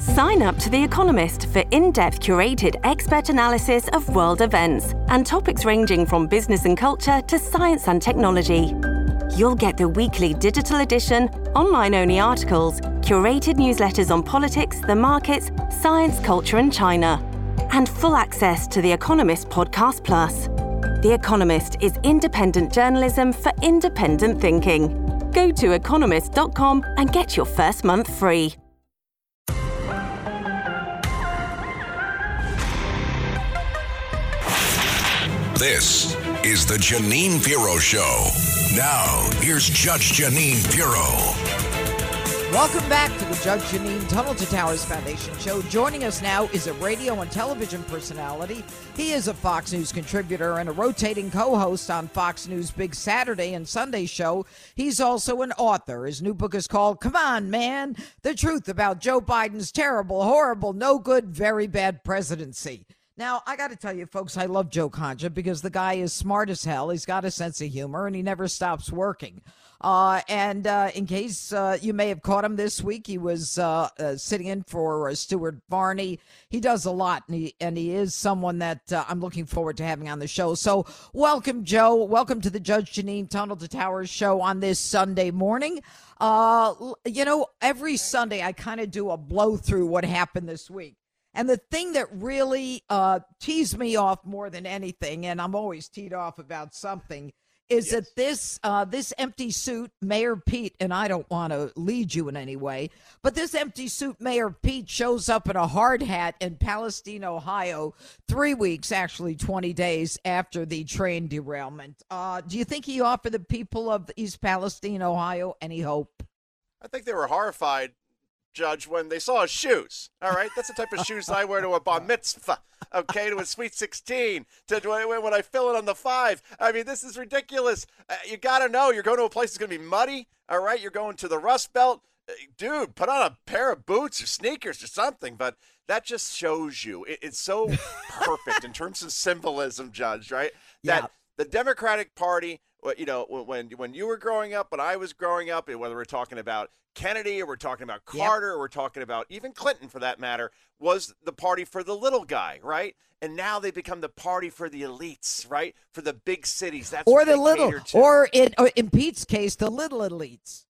Sign up to The Economist for in-depth curated expert analysis of world events and topics ranging from business and culture to science and technology. You'll get the weekly digital edition, online-only articles, curated newsletters on politics, the markets, science, culture and China, and full access to The Economist Podcast Plus. The Economist is independent journalism for independent thinking. Go to economist.com and get your first month free. This is the Jeanine Pirro Show. Now, here's Judge Jeanine Pirro. Welcome back to the Judge Jeanine Tunnel to Towers Foundation Show. Joining us now is a radio and television personality. He is a Fox News contributor and a rotating co-host on Fox News' Big Saturday and Sunday show. He's also an author. His new book is called Come On, Man, The Truth About Joe Biden's Terrible, Horrible, No Good, Very Bad Presidency. Now, I got to tell you, folks, I love Joe Concha because the guy is smart as hell. He's got a sense of humor, and he never stops working. In case you may have caught him this week, he was sitting in for Stuart Varney. He does a lot, and he is someone that I'm looking forward to having on the show. So welcome, Joe. Welcome to the Judge Jeanine Tunnel to Towers show on this Sunday morning. Every Sunday I kind of do a blow through what happened this week. And the thing that really teased me off more than anything, and I'm always teed off about something, is that this empty suit, Mayor Pete, and I don't want to lead you in any way, but this empty suit, Mayor Pete, shows up in a hard hat in Palestine, Ohio, 3 weeks, actually 20 days after the train derailment. Do you think he offered the people of East Palestine, Ohio, any hope? I think they were horrified, Judge, when they saw his shoes. All right, that's the type of shoes I wear to a bar mitzvah, okay, to a sweet 16, to when I fill it on the 5. I mean, this is ridiculous. You got to know you're going to a place that's going to be muddy. All right, you're going to the Rust Belt. Dude, put on a pair of boots or sneakers or something. But that just shows you it's so perfect in terms of symbolism, Judge, right? That the Democratic Party, you know, when you were growing up, when I was growing up, and whether we're talking about Kennedy or we're talking about Carter or we're talking about even Clinton for that matter, was the party for the little guy, right? And now they become the party for the elites, right? For the big cities. That's or what the they little, cater to. or in Pete's case, the little elites.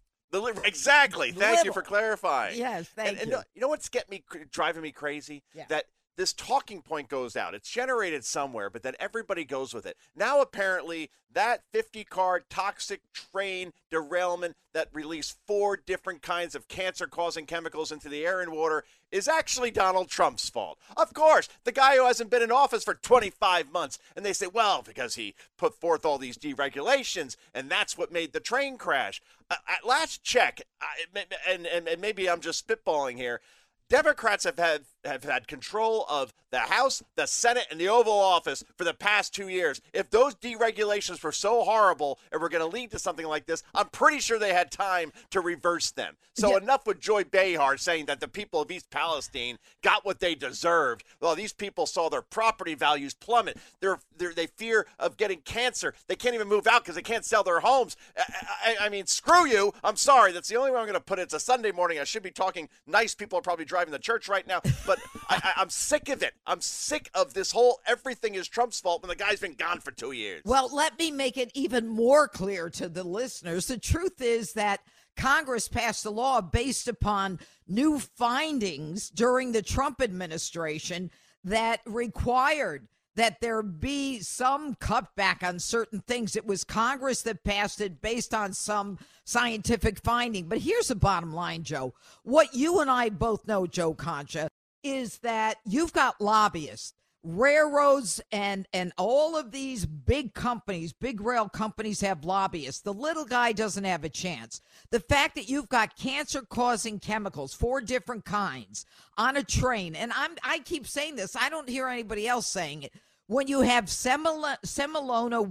Exactly. Thank you for clarifying. Yes, thank you. You know what's driving me crazy? Yeah. That this talking point goes out. It's generated somewhere, but then everybody goes with it. Now, apparently, that 50-car toxic train derailment that released 4 different kinds of cancer-causing chemicals into the air and water is actually Donald Trump's fault. Of course, the guy who hasn't been in office for 25 months. And they say, well, because he put forth all these deregulations, and that's what made the train crash. At last check, and maybe I'm just spitballing here, Democrats have had control of the House, the Senate, and the Oval Office for the past 2 years. If those deregulations were so horrible and were going to lead to something like this, I'm pretty sure they had time to reverse them. So enough with Joy Behar saying that the people of East Palestine got what they deserved. Well, these people saw their property values plummet. They fear of getting cancer. They can't even move out because they can't sell their homes. I mean, screw you. I'm sorry. That's the only way I'm going to put it. It's a Sunday morning. I should be talking nice. People are probably driving to church right now. But I'm sick of it. I'm sick of this whole everything is Trump's fault when the guy's been gone for 2 years. Well, let me make it even more clear to the listeners. The truth is that Congress passed a law based upon new findings during the Trump administration that required that there be some cutback on certain things. It was Congress that passed it based on some scientific finding. But here's the bottom line, Joe. What you and I both know, Joe Concha, is that you've got lobbyists, railroads, and all of these big companies, big rail companies have lobbyists. The little guy doesn't have a chance. The fact that you've got cancer-causing chemicals, 4 different kinds, on a train, and I keep saying this, I don't hear anybody else saying it. When you have semolina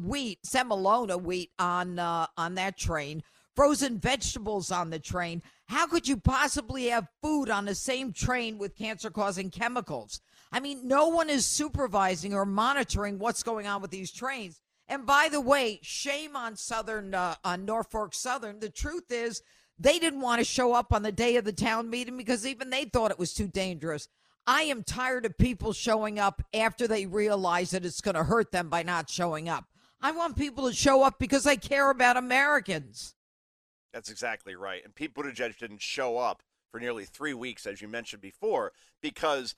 wheat on that train, frozen vegetables on the train, how could you possibly have food on the same train with cancer-causing chemicals? I mean, no one is supervising or monitoring what's going on with these trains. And by the way, shame on on Norfolk Southern. The truth is They didn't want to show up on the day of the town meeting because even they thought it was too dangerous. I am tired of people showing up after they realize that it's going to hurt them by not showing up. I want people to show up because they care about Americans. That's exactly right. And Pete Buttigieg didn't show up for nearly 3 weeks, as you mentioned before, because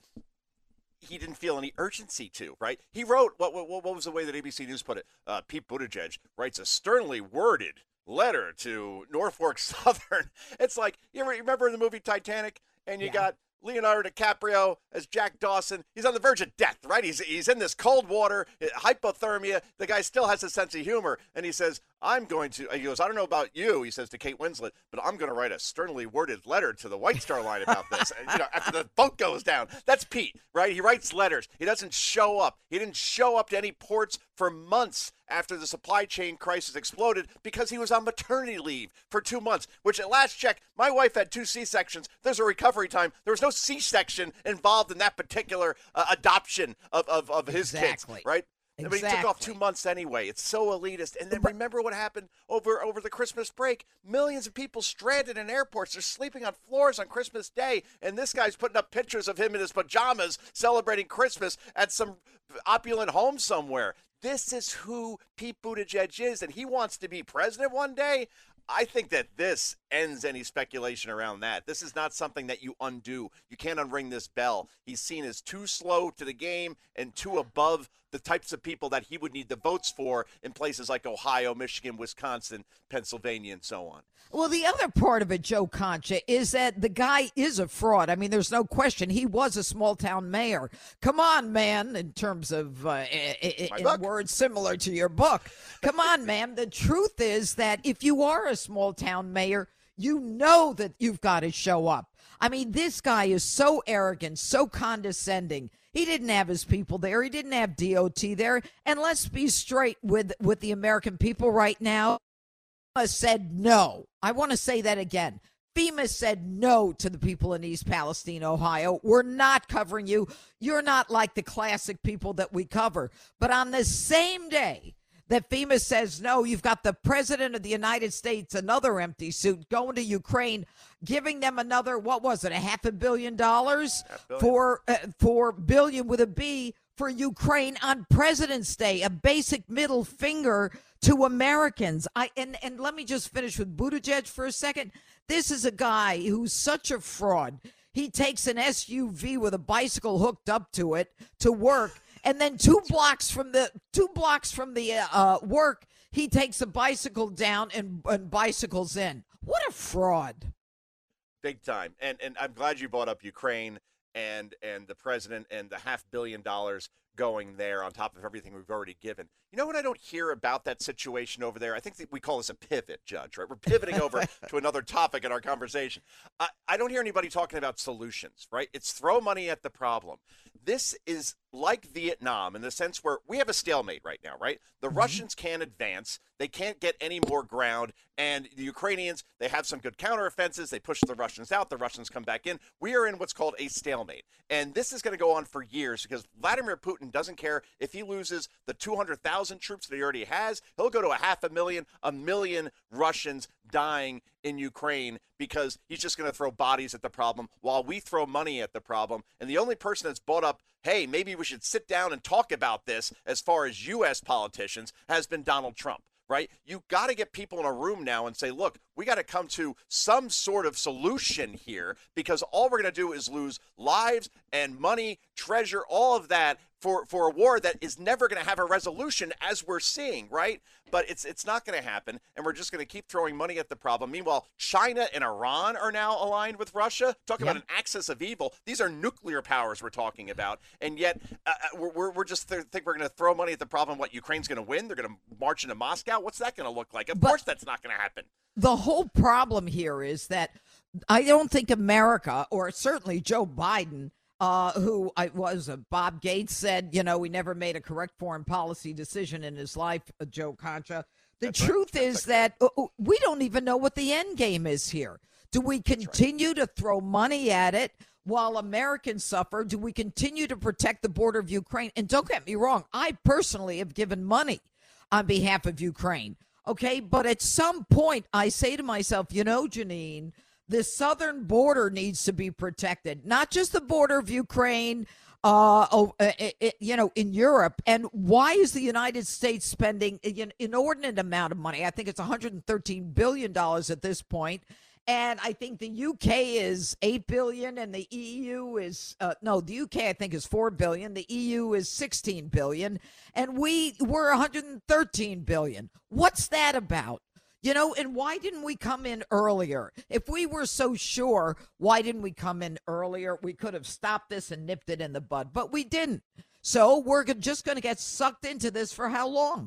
he didn't feel any urgency to, right? He wrote, what was the way that ABC News put it? Pete Buttigieg writes a sternly worded letter to Norfolk Southern. It's like, you remember in the movie Titanic, and you got Leonardo DiCaprio as Jack Dawson. He's on the verge of death, right? He's in this cold water, hypothermia. The guy still has a sense of humor, and he says, he goes, I don't know about you, he says to Kate Winslet, but I'm going to write a sternly worded letter to the White Star Line about this. And, after the boat goes down. That's Pete, right? He writes letters. He doesn't show up. He didn't show up to any ports for months after the supply chain crisis exploded because he was on maternity leave for 2 months, which at last check, my wife had 2 C-sections. There's a recovery time. There was no C-section involved in that particular adoption of his kids, right? Exactly. But he took off 2 months anyway. It's so elitist. And then remember what happened over the Christmas break? Millions of people stranded in airports. They're sleeping on floors on Christmas Day. And this guy's putting up pictures of him in his pajamas celebrating Christmas at some opulent home somewhere. This is who Pete Buttigieg is, and he wants to be president one day. I think that this ends any speculation around that. This is not something that you undo. You can't unring this bell. He's seen as too slow to the game and too above the types of people that he would need the votes for in places like Ohio, Michigan, Wisconsin, Pennsylvania, and so on. Well, the other part of it, Joe Concha, is that the guy is a fraud. I mean, there's no question. He was a small-town mayor. Come on, man, in terms of in words similar to your book. Come on, man. The truth is that if you are a small-town mayor, you know that you've got to show up. I mean, this guy is so arrogant, so condescending. He didn't have his people there. He didn't have DOT there. And let's be straight with the American people right now. FEMA said no. I want to say that again. FEMA said no to the people in East Palestine, Ohio. We're not covering you. You're not like the classic people that we cover. But on the same day that FEMA says no, you've got the president of the United States, another empty suit, going to Ukraine, giving them another, what was it, $500 million? For billion with a B for Ukraine on President's Day, a basic middle finger to Americans. And let me just finish with Buttigieg for a second. This is a guy who's such a fraud. He takes an SUV with a bicycle hooked up to it to work. And then 2 blocks from the work, he takes a bicycle down and bicycles in. What a fraud. Big time. And I'm glad you brought up Ukraine and the president and the $500 million going there on top of everything we've already given. You know what I don't hear about that situation over there? I think that we call this a pivot, Judge, right? We're pivoting over to another topic in our conversation. I don't hear anybody talking about solutions, right? It's throw money at the problem. This is like Vietnam in the sense where we have a stalemate right now, right? The Russians can't advance. They can't get any more ground. And the Ukrainians, they have some good counteroffenses. They push the Russians out. The Russians come back in. We are in what's called a stalemate. And this is going to go on for years because Vladimir Putin doesn't care if he loses the 200,000 troops that he already has. He'll go to 500,000, 1 million Russians dying in Ukraine because he's just going to throw bodies at the problem while we throw money at the problem. And the only person that's brought up, hey, maybe we should sit down and talk about this as far as U.S. politicians has been Donald Trump. Right? You got to get people in a room now and say, look, we got to come to some sort of solution here because all we're going to do is lose lives and money, treasure, all of that for a war that is never going to have a resolution as we're seeing, right? But it's not going to happen, and we're just going to keep throwing money at the problem. Meanwhile, China and Iran are now aligned with Russia. Talking about an axis of evil. These are nuclear powers we're talking about, and yet we're just think we're going to throw money at the problem. What, Ukraine's going to win? They're going to march into Moscow? What's that going to look like? Of course that's not going to happen. The whole problem here is that I don't think America, or certainly Joe Biden, Bob Gates said, we never made a correct foreign policy decision in his life, Joe Concha. The truth is that we don't even know what the end game is here. Do we continue to throw money at it while Americans suffer? Do we continue to protect the border of Ukraine? And don't get me wrong, I personally have given money on behalf of Ukraine. Okay, but at some point, I say to myself, Janine, the southern border needs to be protected, not just the border of Ukraine, in Europe. And why is the United States spending an inordinate amount of money? I think it's $113 billion at this point. And I think the UK is $8 billion and the EU is, the UK I think is $4 billion. The EU is $16 billion. And we're $113 billion. What's that about? And why didn't we come in earlier? If we were so sure, why didn't we come in earlier? We could have stopped this and nipped it in the bud, but we didn't. So we're just going to get sucked into this for how long?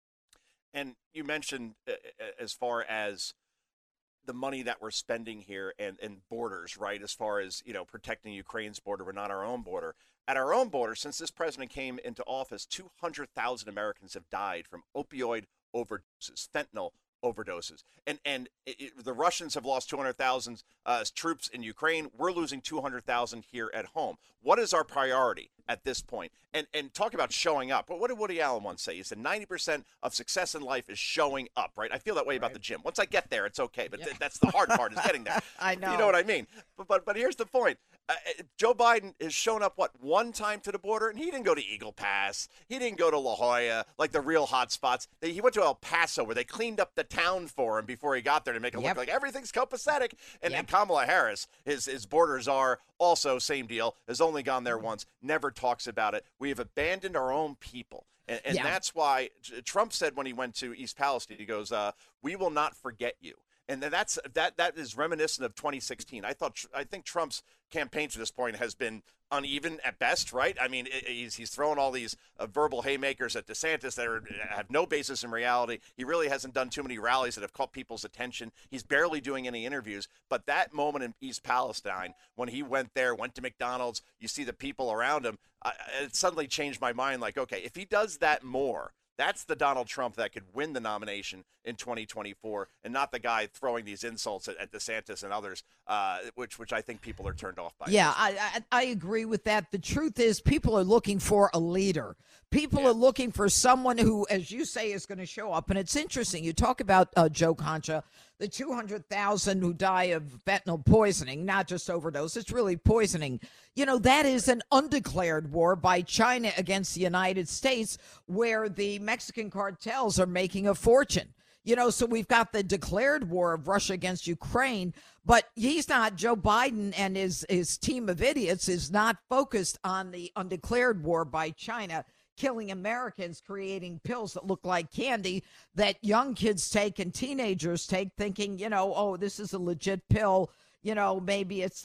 And you mentioned as far as the money that we're spending here and borders, right? As far as, protecting Ukraine's border, but not our own border. At our own border, since this president came into office, 200,000 Americans have died from opioid overdoses, fentanyl overdoses. And the Russians have lost 200,000 troops in Ukraine. We're losing 200,000 here at home. What is our priority at this point? And talk about showing up. What did Woody Allen once say? He said 90% of success in life is showing up, right? I feel that way about the gym. Once I get there, it's okay. But that's the hard part is getting there. I know. You know what I mean? But here's the point. Joe Biden has shown up, one time to the border? And he didn't go to Eagle Pass. He didn't go to La Jolla, like the real hot spots. He went to El Paso, where they cleaned up the town for him before he got there to make it look like everything's copacetic. And Kamala Harris, his border czar, also same deal, has only gone there once, never talks about it. We have abandoned our own people. And that's why Trump said when he went to East Palestine, he goes, we will not forget you. And then that is reminiscent of 2016. I think Trump's campaign to this point has been uneven at best, right? I mean, he's throwing all these verbal haymakers at DeSantis that have no basis in reality. He really hasn't done too many rallies that have caught people's attention. He's barely doing any interviews. But that moment in East Palestine, when he went there, went to McDonald's, you see the people around him, it suddenly changed my mind. Like, okay, if he does that more, that's the Donald Trump that could win the nomination in 2024, and not the guy throwing these insults at DeSantis and others, which I think people are turned off by. Yeah, I agree with that. The truth is people are looking for a leader. People are looking for someone who, as you say, is going to show up. And it's interesting. You talk about Joe Concha, the 200,000 who die of fentanyl poisoning, not just overdose. It's really poisoning. That is an undeclared war by China against the United States, where the Mexican cartels are making a fortune. So we've got the declared war of Russia against Ukraine, but he's not, Joe Biden and his team of idiots is not focused on the undeclared war by China, killing Americans, creating pills that look like candy that young kids take and teenagers take, thinking, this is a legit pill. Maybe it's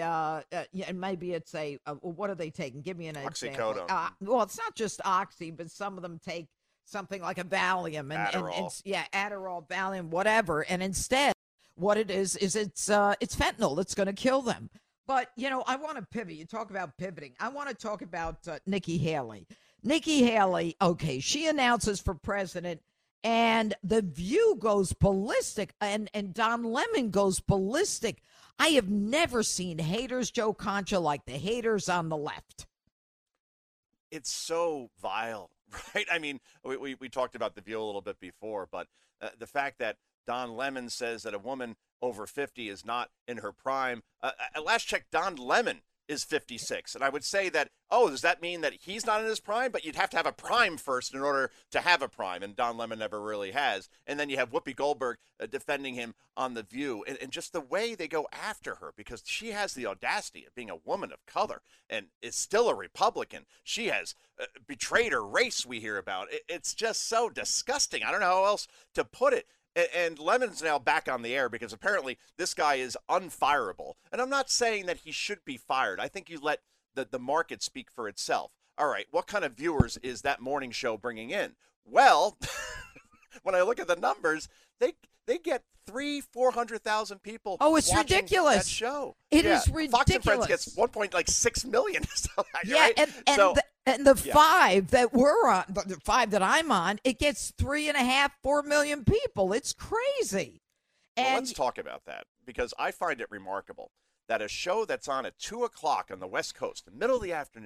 what are they taking? Give me an example. Oxycodone. Well, it's not just Oxy, but some of them take something like a Valium and Adderall, Valium, whatever. And instead, what it is it's fentanyl that's going to kill them. But, I want to pivot. You talk about pivoting. I want to talk about Nikki Haley. Nikki Haley, okay, she announces for president, and The View goes ballistic, and Don Lemon goes ballistic. I have never seen haters, Joe Concha, like the haters on the left. It's so vile, right? I mean, we talked about The View a little bit before, but the fact that Don Lemon says that a woman over 50 is not in her prime. At last check, Don Lemon is 56. And I would say that, does that mean that he's not in his prime? But you'd have to have a prime first in order to have a prime. And Don Lemon never really has. And then you have Whoopi Goldberg defending him on The View. And just the way they go after her, because she has the audacity of being a woman of color and is still a Republican. She has betrayed her race, we hear about. It's just so disgusting. I don't know how else to put it. And Lemon's now back on the air because apparently this guy is unfireable. And I'm not saying that he should be fired. I think you let the market speak for itself. All right, what kind of viewers is that morning show bringing in? Well, when I look at the numbers, they get 400,000 people. Oh, it's ridiculous. That show. It is ridiculous. Fox and Friends gets 1.6 million. Yeah, right? And the five that we're on, the five that I'm on, it gets 3.5-4 million people. It's crazy. Well, let's talk about that, because I find it remarkable that a show that's on at 2:00 on the West Coast, the middle of the afternoon,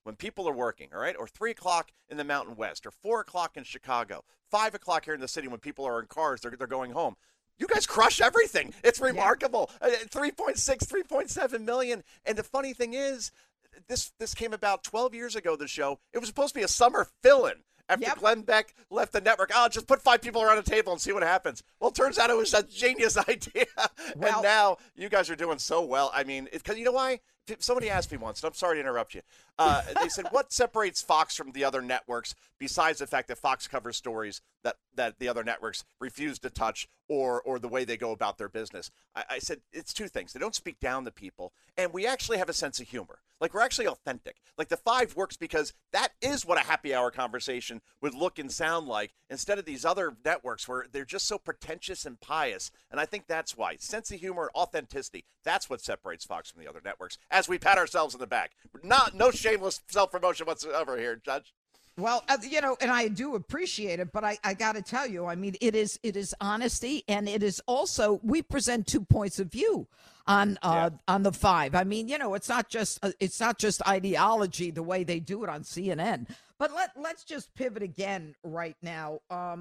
when people are working, all right, or 3 o'clock in the Mountain West, or 4 o'clock in Chicago, 5 o'clock here in the city when people are in cars, they're going home. You guys crush everything. It's remarkable. 3.6, 3.7 million. And the funny thing is, this came about 12 years ago, the show. It was supposed to be a summer fill-in. After Glenn Beck left the network, just put 5 people around a table and see what happens. Well, it turns out it was a genius idea. Well, and now you guys are doing so well. I mean, because you know why? Somebody asked me once, and I'm sorry to interrupt you. They said, what separates Fox from the other networks besides the fact that Fox covers stories that the other networks refuse to touch or the way they go about their business? I said, it's 2 things. They don't speak down to people, and we actually have a sense of humor. Like, we're actually authentic. Like, the 5 works because that is what a happy hour conversation would look and sound like, instead of these other networks where they're just so pretentious and pious. And I think that's why. Sense of humor, authenticity, that's what separates Fox from the other networks, as we pat ourselves in the back. No shameless self-promotion whatsoever here, Judge. Well, and I do appreciate it, but I got to tell you, I mean, it is honesty, and it is also, we present 2 points of view on the 5. I mean, it's not just ideology the way they do it on CNN. But let's just pivot again right now.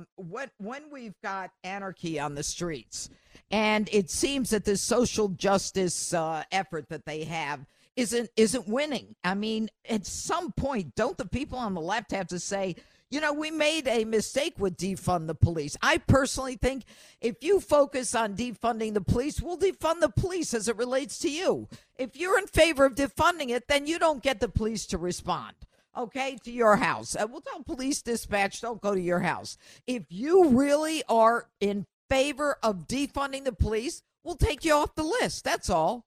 When we've got anarchy on the streets, and it seems that this social justice effort that they have isn't winning. I mean, at some point, don't the people on the left have to say, we made a mistake with defund the police? I personally think if you focus on defunding the police, we'll defund the police as it relates to you. If you're in favor of defunding it, then you don't get the police to respond, okay, to your house. We'll tell police dispatch, don't go to your house. If you really are in favor of defunding the police, we'll take you off the list. That's all.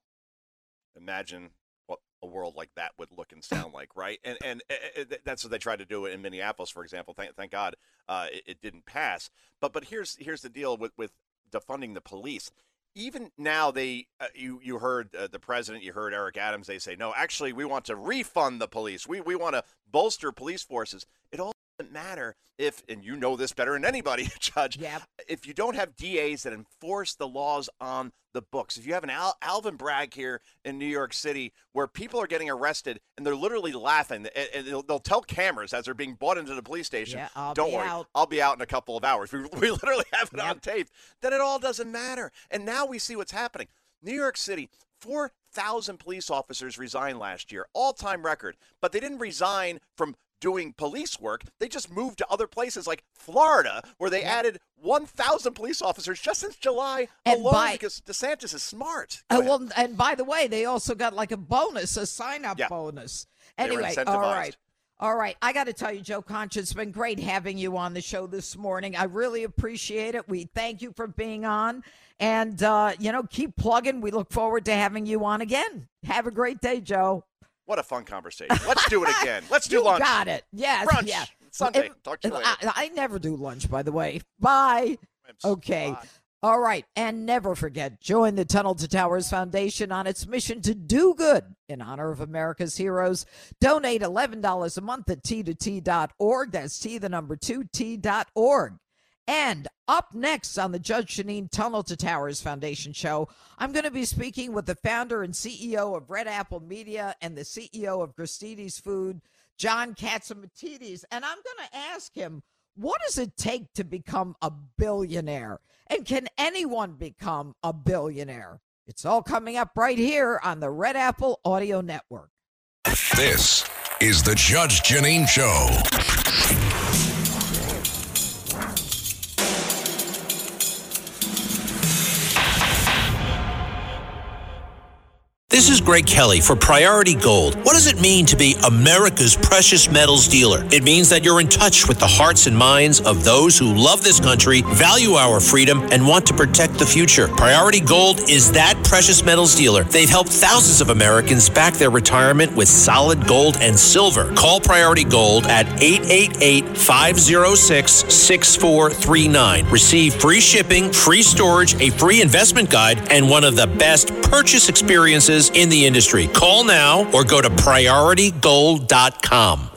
Imagine what a world like that would look and sound like, right? And that's what they tried to do in Minneapolis, for example. Thank God it didn't pass. But here's the deal with defunding the police. Even now, you heard the president, you heard Eric Adams. They say, no, actually, we want to refund the police. We want to bolster police forces. It all doesn't matter if, and you know this better than anybody, Judge, if you don't have DAs that enforce the laws on the books. If you have an Alvin Bragg here in New York City where people are getting arrested and they're literally laughing, and they'll tell cameras as they're being brought into the police station, don't worry, I'll be out in a couple of hours. We literally have it on tape. Then it all doesn't matter. And now we see what's happening. New York City, 4,000 police officers resigned last year, all-time record. But they didn't resign from doing police work. They just moved to other places like Florida, where they added 1,000 police officers just since July alone, because DeSantis is smart. Well, and by the way, they also got like a bonus, a sign-up bonus. Anyway, all right. I got to tell you, Joe Concha, it's been great having you on the show this morning. I really appreciate it. We thank you for being on. And, keep plugging. We look forward to having you on again. Have a great day, Joe. What a fun conversation. Let's do it again. Let's do lunch. Got it. Yes. Brunch. Yeah. Sunday. Talk to you later. I never do lunch, by the way. Bye. Okay. Bye. All right. And never forget, join the Tunnel to Towers Foundation on its mission to do good in honor of America's heroes. Donate $11 a month at T2T.org. That's T2T.org. And up next on the Judge Jeanine Tunnel to Towers Foundation show, I'm going to be speaking with the founder and CEO of Red Apple Media and the CEO of Gristedes Food, John Catsimatidis. And I'm going to ask him, what does it take to become a billionaire? And can anyone become a billionaire? It's all coming up right here on the Red Apple Audio Network. This is the Judge Jeanine Show. This is Greg Kelly for Priority Gold. What does it mean to be America's precious metals dealer? It means that you're in touch with the hearts and minds of those who love this country, value our freedom, and want to protect the future. Priority Gold is that precious metals dealer. They've helped thousands of Americans back their retirement with solid gold and silver. Call Priority Gold at 888-506-6439. Receive free shipping, free storage, a free investment guide, and one of the best purchase experiences in the industry. Call now or go to PriorityGold.com.